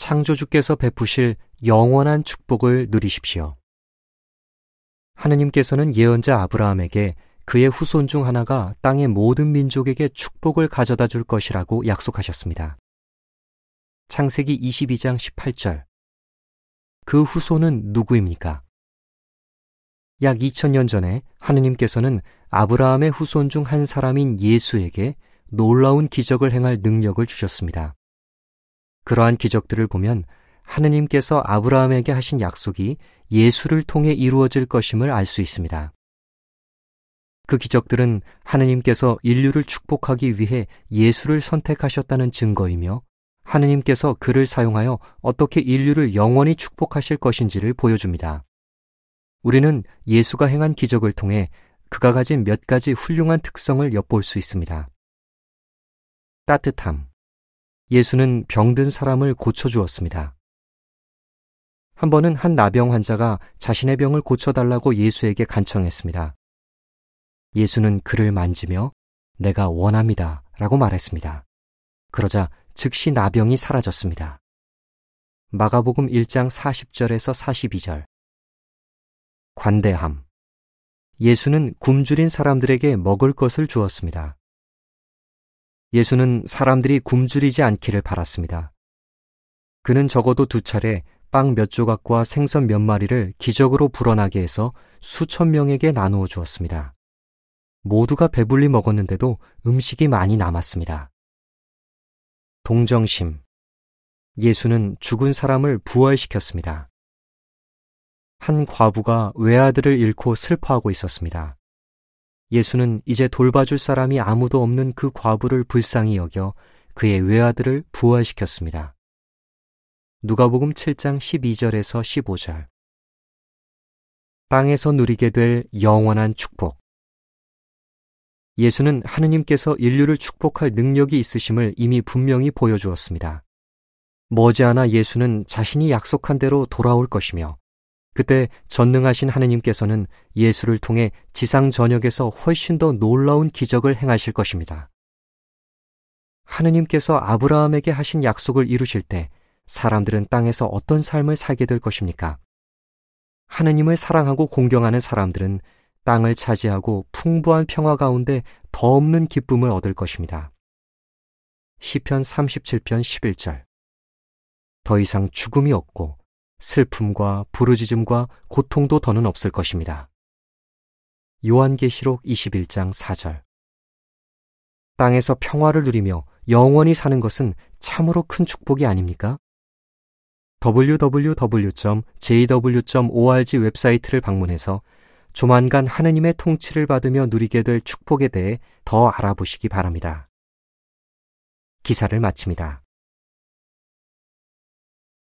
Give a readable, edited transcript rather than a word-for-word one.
창조주께서 베푸실 영원한 축복을 누리십시오. 하느님께서는 예언자 아브라함에게 그의 후손 중 하나가 땅의 모든 민족에게 축복을 가져다 줄 것이라고 약속하셨습니다. 창세기 22장 18절. 그 후손은 누구입니까? 약 2000년 전에 하느님께서는 아브라함의 후손 중 한 사람인 예수에게 놀라운 기적을 행할 능력을 주셨습니다. 그러한 기적들을 보면 하느님께서 아브라함에게 하신 약속이 예수를 통해 이루어질 것임을 알 수 있습니다. 그 기적들은 하느님께서 인류를 축복하기 위해 예수를 선택하셨다는 증거이며 하느님께서 그를 사용하여 어떻게 인류를 영원히 축복하실 것인지를 보여줍니다. 우리는 예수가 행한 기적을 통해 그가 가진 몇 가지 훌륭한 특성을 엿볼 수 있습니다. 따뜻함. 예수는 병든 사람을 고쳐주었습니다. 한 번은 한 나병 환자가 자신의 병을 고쳐달라고 예수에게 간청했습니다. 예수는 그를 만지며 내가 원합니다 라고 말했습니다. 그러자 즉시 나병이 사라졌습니다. 마가복음 1장 40절에서 42절. 관대함. 예수는 굶주린 사람들에게 먹을 것을 주었습니다. 예수는 사람들이 굶주리지 않기를 바랐습니다. 그는 적어도 2차례 빵 몇 조각과 생선 몇 마리를 기적으로 불어나게 해서 수천 명에게 나누어 주었습니다. 모두가 배불리 먹었는데도 음식이 많이 남았습니다. 동정심. 예수는 죽은 사람을 부활시켰습니다. 한 과부가 외아들을 잃고 슬퍼하고 있었습니다. 예수는 이제 돌봐줄 사람이 아무도 없는 그 과부를 불쌍히 여겨 그의 외아들을 부활시켰습니다. 누가복음 7장 12절에서 15절. 땅에서 누리게 될 영원한 축복. 예수는 하느님께서 인류를 축복할 능력이 있으심을 이미 분명히 보여주었습니다. 머지않아 예수는 자신이 약속한 대로 돌아올 것이며 그때 전능하신 하느님께서는 예수를 통해 지상 전역에서 훨씬 더 놀라운 기적을 행하실 것입니다. 하느님께서 아브라함에게 하신 약속을 이루실 때 사람들은 땅에서 어떤 삶을 살게 될 것입니까? 하느님을 사랑하고 공경하는 사람들은 땅을 차지하고 풍부한 평화 가운데 더 없는 기쁨을 얻을 것입니다. 시편 37편 11절. 더 이상 죽음이 없고 슬픔과 부르짖음과 고통도 더는 없을 것입니다. 요한계시록 21장 4절. 땅에서 평화를 누리며 영원히 사는 것은 참으로 큰 축복이 아닙니까? www.jw.org 웹사이트를 방문해서 조만간 하느님의 통치를 받으며 누리게 될 축복에 대해 더 알아보시기 바랍니다. 기사를 마칩니다.